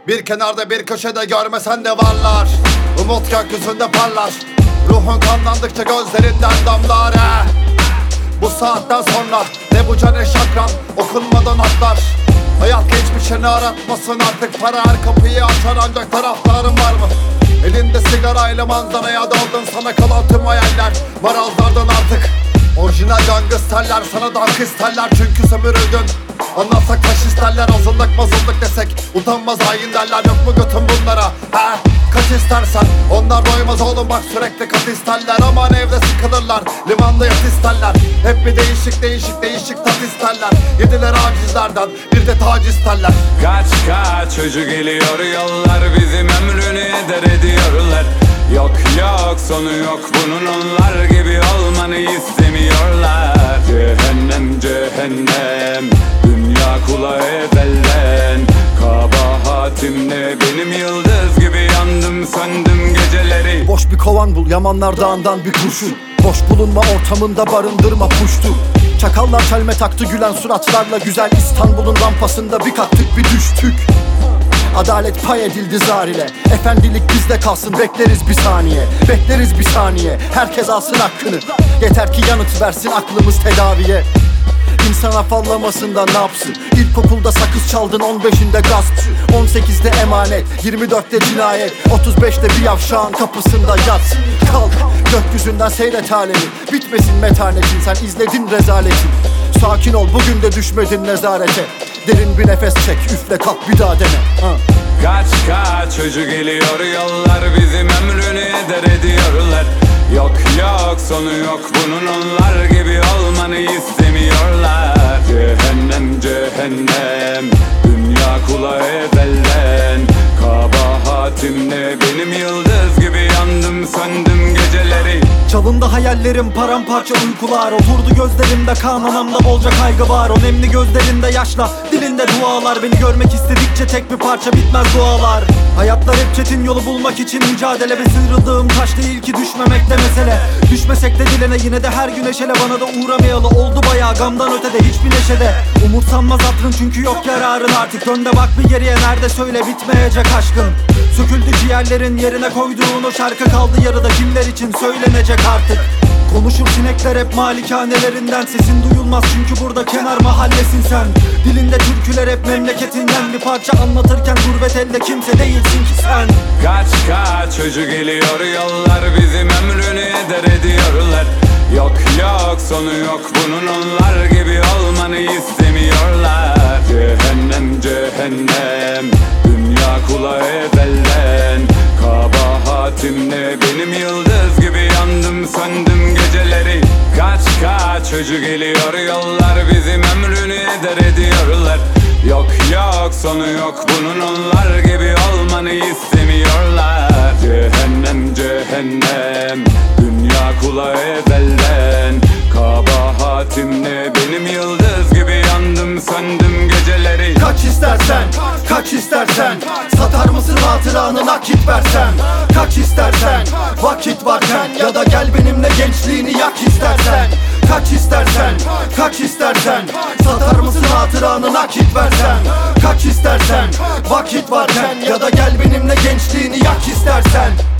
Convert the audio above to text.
Bir kenarda bir köşede görmesen de varlar. Umut gökyüzünde parlar. Ruhun kanlandıkça gözlerinden damlar. Bu saatten sonra ne bu can ne şakran, okunmadan atlar. Hayat geçmişini aratmasın artık, para her kapıyı açar ancak taraftarın var mı? Elinde sigarayla manzaraya daldın, sana kalan tüm hayaller marazlardan artık. Orijinal gangsterler sana dank isterler çünkü sömürüldün. Anlatsak taş isterler, azınlık mazınlık desek utanmaz hain derler, yok mu götün bunlara? He, kaç istersen onlar doymaz oğlum, bak sürekli kat isterler. Aman evde sıkılırlar, limanda yat isterler. Hep bir değişik tat isterler. Yediler acizlerden bir de tac isterler. Kaç çocuğu geliyor, yollar bizim ömrünü eder ediyorlar. Yok sonu yok bunun, onlar gibi olmanı istemiyorlar. Cehennem dünya kulağı ezelden. Kabahatim ne, benim yıldız gibi yandım söndüm geceleri. Boş bir kovan bul, Yamanlar Dağı'ndan bir kurşun. Boş bulunma ortamında barındırma puştu. Çakallar çelme taktı gülen suratlarla, güzel İstanbul'un rampasında bir kalktık bir düştük. Adalet pay edildi zar ile, efendilik bizde kalsın, bekleriz bir saniye. Bekleriz bir saniye, herkes alsın hakkını. Yeter ki yanıt versin aklımız tedaviye. İnsan afallamasından ne yapsın? İlkokulda sakız çaldın, 15'inde gaspçı, 18'de emanet, 24'te cinayet, 35'te bir yavşağın kapısında yat. Kalk gökyüzünden seyret alemi, bitmesin metanetin, sen izledin rezaletin. Sakin ol, bugün de düşmedin nezarete. Derin bir nefes çek, üfle kalk bir daha dene. Kaç çocuğu geliyor, yollar bizim ömrünü eder ediyorlar. Yok sonu yok bunun, onlar gibi olmanı istemiyorlar. Cehennem dünya kulağı ezelden. Kabahatim ne, benim yıldız gibi yandım söndüm geceleri. Çalındı hayallerim, paramparça uykular. Oturdu gözlerimde, kanamamda bolca kaygı var. O nemli gözlerinde yaşla, dilinde dualar. Beni görmek istedikçe tek bir parça bitmez dualar. Hayatlar hep çetin, yolu bulmak için mücadele. Ve sıyrıldığım taş değil ki düşmemek de mesele. Düşmesek de dilene, yine de her gün eşele. Bana da uğramayalı oldu bayağı, gamdan ötede hiçbir neşede. Umursanmaz hatırın çünkü yok yararın artık. Dön de bak bir geriye, nerede söyle bitmeyecek aşkın. Söküldü ciğerlerin, yerine koyduğun o şarkı kaldı yarıda, kimler için söylenecek artık. Konuşur sinekler hep malikanelerinden, sesin duyulmaz çünkü burada kenar mahallesin sen. Dilinde türküler hep memleketinden, bir parça anlatırken gurbet elde kimse değilsin ki sen. Kaç çocuğu geliyor, yollar bizim ömrünü eder ediyorlar. Yok sonu yok bunun, onlar gibi olmanı istemiyorlar. Cehennem dünya kulağı ezelden. Kabahatim ne, benim yıldız gibi yandım söndüm geceleri. Kaç çocuğu geliyor, yollar bizim ömrünü eder ediyorlar. Yok sonu yok bunun, onlar gibi olmanı istemiyorlar. Cehennem dünya kulağı ezelden. Kabahatim ne, benim yıldız gibi yandım söndüm geceleri. Kaç istersen satar mısın hatıranı, nakit versen. Kaç istersen vakit varken, ya da gel benimle gençliğini yak istersen. Kaç istersen satar mısın hatıranı, nakit versen. Kaç istersen vakit varken, ya da gel benimle gençliğini yak istersen.